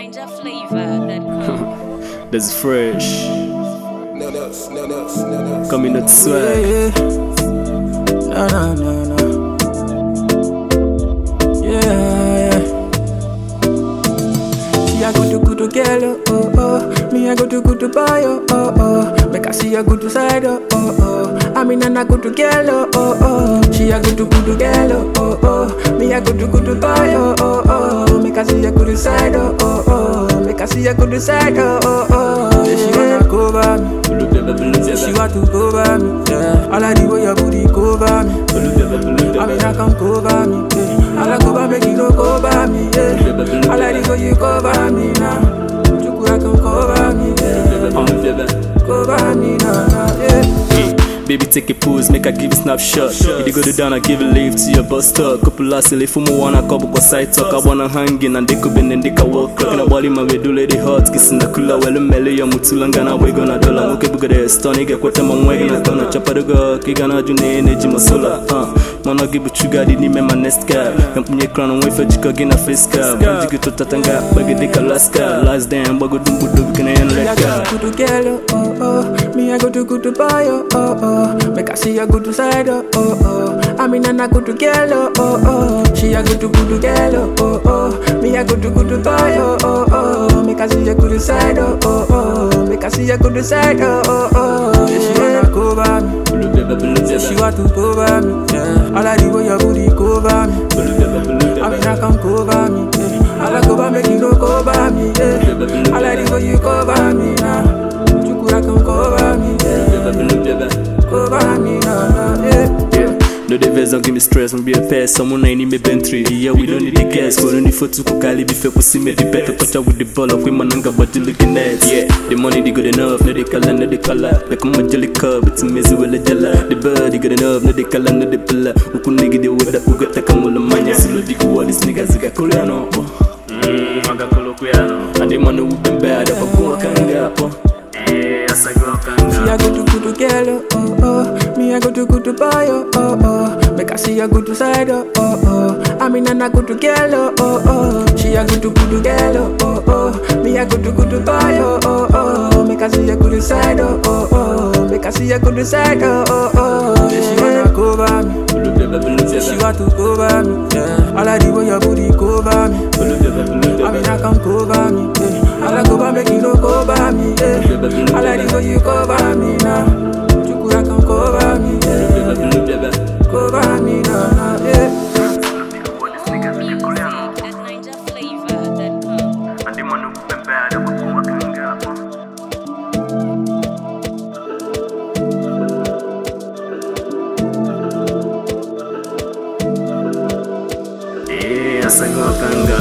NinjaFlavor.com. That's fresh. Coming out swag. No. Yeah. See I go to girl, oh. Me I go to boy, oh. Make I see a good side, oh. I mean I go to girl, oh. She I go to girl, oh. Me I go to boy, oh. Make I see a good side, oh. Make I see a good side, oh. Say she wanna cover me. Say she want to cover me. Yeah. All I do is your booty cover me. I mean I come cover me. Yeah. All I cover make you no cover me. Yeah. All I do is you cover me now. You could come cover me. Yeah. Cover me now. Yeah. Baby, take a pose, make I give a snapshot. If they go to down, I give a leave to your bus stop. Couple last silly for me, wanna couple cause side talk. I wanna hang in and they could bend and they can walk. Clocking a body, my way, do lady hot. Kissing the cooler, well, mele, ya mutulangana, we gonna do la. Okay, buga de stone, get what I'm wagging. I'm gonna chop the go, kigana, june, energy, masola. Wanna give a sugar, didn't me my nest cap. Come from your crown and wait for Chica, get a face cap. When you get to Tatanga, bag a dick, Alaska. Last damn, bago dumbu, we can end like that. I go to girl, oh. Me, I go to boy, oh. Make I see a good side, oh. I mean I go to girl, oh. She a go to girl, oh. Me I go to boy, oh. Make I see a good side, oh. Make I see a good side, oh. Say she wanna cover me. Say she want to cover me. Yeah. All I do is your booty cover me. I mean I come cover me. Yeah. All I cover make you no cover me. Yeah. All I do is you cover me now. You could come cover me. Yeah. Cover me now, yeah. No, the vest don't give me stress, don't be a pest. Someone ain't need me been three. Yeah, we don't need the gas. For only for two kukali, before we see me the better. Catch up with the ball of women, but you looking at. Yeah, the money they good enough, no the color, no the color. Like I'm a jelly cup, it's a messy with a jella. The body good enough, no the color, no the pillar. Who could nigga the weather, who got the camel mania. So the cool, these niggas got Koreano. Maga Colombiano. And the money who been bad, if I go, I can't get up. See I go to girl, oh. Me I go to boy, oh. Make I see a good side, oh. I mean I go to girl, oh. She I go to girl, oh. Me I go to boy, oh. Make I see a good side, oh. Make I see a good side, oh. Say she wanna cover me. Say she want to cover me. Yeah. All I do is your booty cover me. I mean I come cover me. Yeah. All I cover make you no cover me. Yeah. All I do is you cover me now. You could come cover me. Yeah. Cover me now. Yeah. Asa go kanga